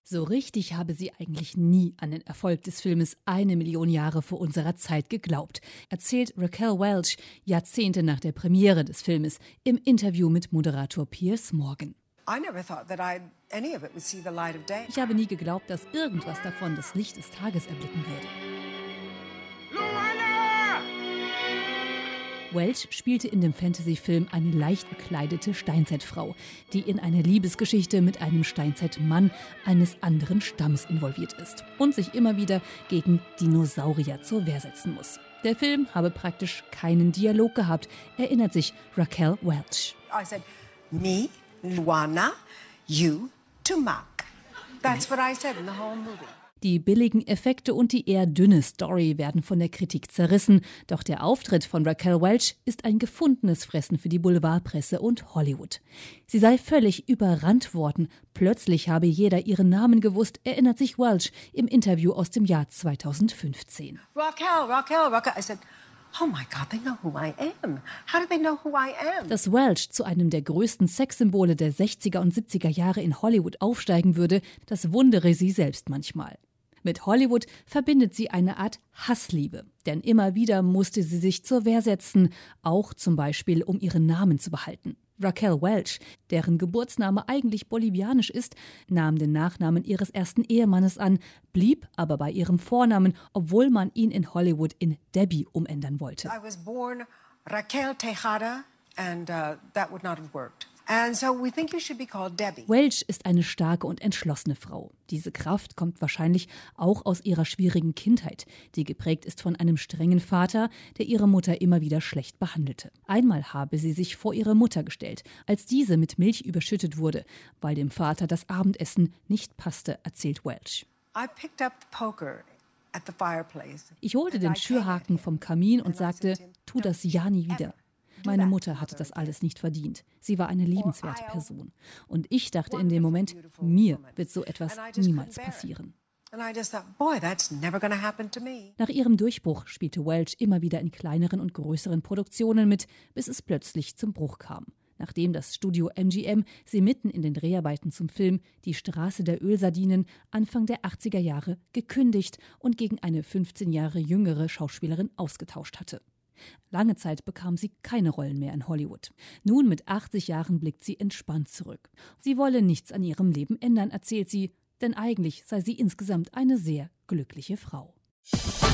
So richtig habe sie eigentlich nie an den Erfolg des Filmes 1.000.000 Jahre vor unserer Zeit geglaubt, erzählt Raquel Welch Jahrzehnte nach der Premiere des Filmes im Interview mit Moderator Piers Morgan. Ich habe nie geglaubt, dass irgendwas davon das Licht des Tages erblicken würde. Welch spielte in dem Fantasy-Film eine leicht bekleidete Steinzeitfrau, die in eine Liebesgeschichte mit einem Steinzeitmann eines anderen Stammes involviert ist und sich immer wieder gegen Dinosaurier zur Wehr setzen muss. Der Film habe praktisch keinen Dialog gehabt, erinnert sich Raquel Welch. I said, me, Luana, you, Tumak. That's what I said in the whole movie. Die billigen Effekte und die eher dünne Story werden von der Kritik zerrissen. Doch der Auftritt von Raquel Welch ist ein gefundenes Fressen für die Boulevardpresse und Hollywood. Sie sei völlig überrannt worden. Plötzlich habe jeder ihren Namen gewusst, erinnert sich Welch im Interview aus dem Jahr 2015. Raquel. I said, oh my God, they know who I am. How do they know who I am? Dass Welch zu einem der größten Sexsymbole der 60er und 70er Jahre in Hollywood aufsteigen würde, das wundere sie selbst manchmal. Mit Hollywood verbindet sie eine Art Hassliebe, denn immer wieder musste sie sich zur Wehr setzen, auch zum Beispiel, um ihren Namen zu behalten. Raquel Welch, deren Geburtsname eigentlich bolivianisch ist, nahm den Nachnamen ihres ersten Ehemannes an, blieb aber bei ihrem Vornamen, obwohl man ihn in Hollywood in Debbie umändern wollte. I was born Raquel Tejada and that would not have worked. And so we think you should be called Debbie. Welch ist eine starke und entschlossene Frau. Diese Kraft kommt wahrscheinlich auch aus ihrer schwierigen Kindheit, die geprägt ist von einem strengen Vater, der ihre Mutter immer wieder schlecht behandelte. Einmal habe sie sich vor ihre Mutter gestellt, als diese mit Milch überschüttet wurde, weil dem Vater das Abendessen nicht passte, erzählt Welch. I picked up the poker at the fireplace. Ich holte den Schürhaken vom Kamin und sagte, tu das ja nie wieder. Meine Mutter hatte das alles nicht verdient. Sie war eine liebenswerte Person. Und ich dachte in dem Moment, mir wird so etwas niemals passieren. Nach ihrem Durchbruch spielte Welch immer wieder in kleineren und größeren Produktionen mit, bis es plötzlich zum Bruch kam. Nachdem das Studio MGM sie mitten in den Dreharbeiten zum Film Die Straße der Ölsardinen Anfang der 80er Jahre gekündigt und gegen eine 15 Jahre jüngere Schauspielerin ausgetauscht hatte. Lange Zeit bekam sie keine Rollen mehr in Hollywood. Nun mit 80 Jahren blickt sie entspannt zurück. Sie wolle nichts an ihrem Leben ändern, erzählt sie, denn eigentlich sei sie insgesamt eine sehr glückliche Frau.